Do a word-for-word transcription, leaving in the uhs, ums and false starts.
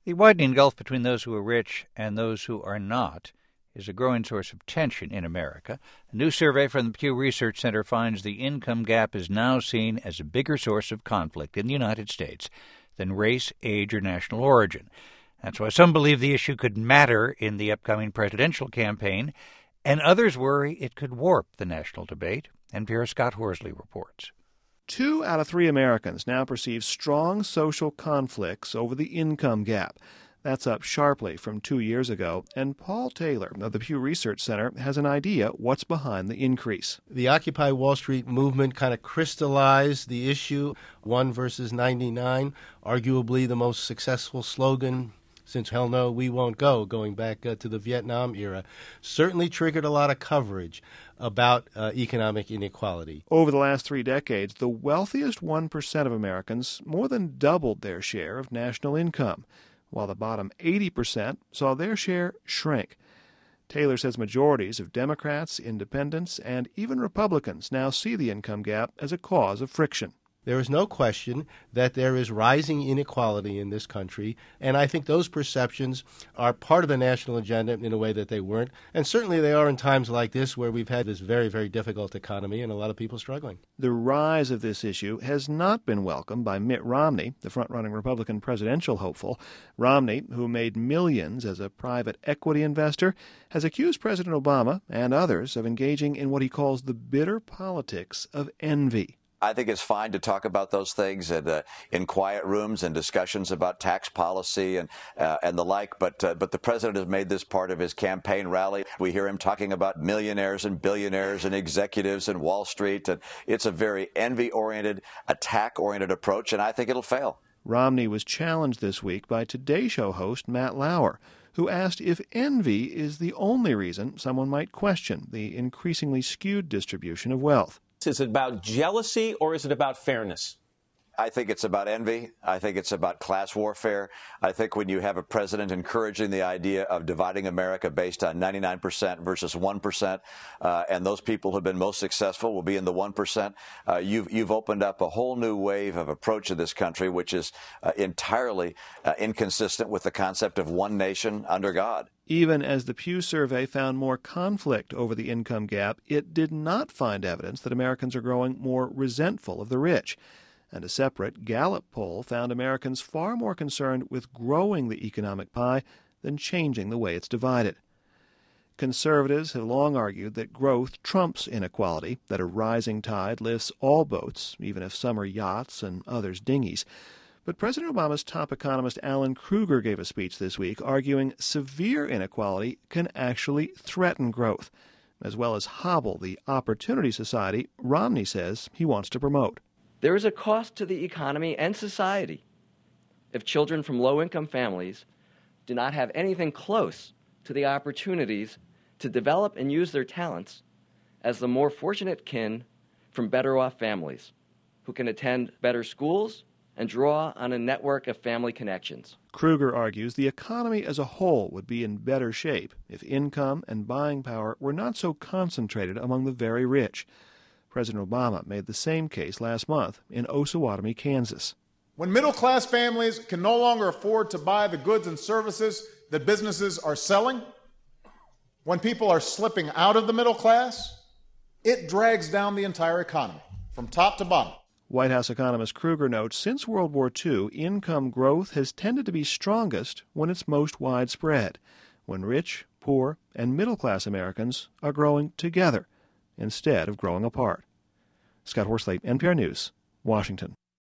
The widening gulf between those who are rich and those who are not is a growing source of tension in America. A new survey from the Pew Research Center finds the income gap is now seen as a bigger source of conflict in the United States than race, age, or national origin. That's why some believe the issue could matter in the upcoming presidential campaign, and others worry it could warp the national debate. N P R's Scott Horsley reports. Two out of three Americans now perceive strong social conflicts over the income gap. That's up sharply from two years ago, and Paul Taylor of the Pew Research Center has an idea what's behind the increase. The Occupy Wall Street movement kind of crystallized the issue, one versus ninety-nine, arguably the most successful slogan since Hell No, We Won't Go, going back uh, to the Vietnam era, certainly triggered a lot of coverage about uh, economic inequality. Over the last three decades, the wealthiest one percent of Americans more than doubled their share of national income, while the bottom eighty percent saw their share shrink. Taylor says majorities of Democrats, independents, and even Republicans now see the income gap as a cause of friction. There is no question that there is rising inequality in this country, and I think those perceptions are part of the national agenda in a way that they weren't, and certainly they are in times like this where we've had this very, very difficult economy and a lot of people struggling. The rise of this issue has not been welcomed by Mitt Romney, the front-running Republican presidential hopeful. Romney, who made millions as a private equity investor, has accused President Obama and others of engaging in what he calls the bitter politics of envy. I think it's fine to talk about those things and, uh, in quiet rooms and discussions about tax policy and uh, and the like. But uh, but the president has made this part of his campaign rally. We hear him talking about millionaires and billionaires and executives and Wall Street. And it's a very envy-oriented, attack-oriented approach, and I think it'll fail. Romney was challenged this week by Today Show host Matt Lauer, who asked if envy is the only reason someone might question the increasingly skewed distribution of wealth. Is it about jealousy or is it about fairness? I think it's about envy. I think it's about class warfare. I think when you have a president encouraging the idea of dividing America based on ninety-nine percent versus one percent, uh, and those people who have been most successful will be in the one percent, uh, you've, you've opened up a whole new wave of approach to this country, which is uh, entirely uh, inconsistent with the concept of one nation under God. Even as the Pew survey found more conflict over the income gap, it did not find evidence that Americans are growing more resentful of the rich. And a separate Gallup poll found Americans far more concerned with growing the economic pie than changing the way it's divided. Conservatives have long argued that growth trumps inequality, that a rising tide lifts all boats, even if some are yachts and others dinghies. But President Obama's top economist Alan Krueger gave a speech this week arguing severe inequality can actually threaten growth, as well as hobble the opportunity society Romney says he wants to promote. There is a cost to the economy and society if children from low-income families do not have anything close to the opportunities to develop and use their talents as the more fortunate kin from better-off families who can attend better schools and draw on a network of family connections. Krueger argues the economy as a whole would be in better shape if income and buying power were not so concentrated among the very rich. President Obama made the same case last month in Osawatomie, Kansas. When middle-class families can no longer afford to buy the goods and services that businesses are selling, when people are slipping out of the middle class, it drags down the entire economy from top to bottom. White House economist Krueger notes since World War Two, income growth has tended to be strongest when it's most widespread, when rich, poor, and middle-class Americans are growing together instead of growing apart. Scott Horsley, N P R News, Washington.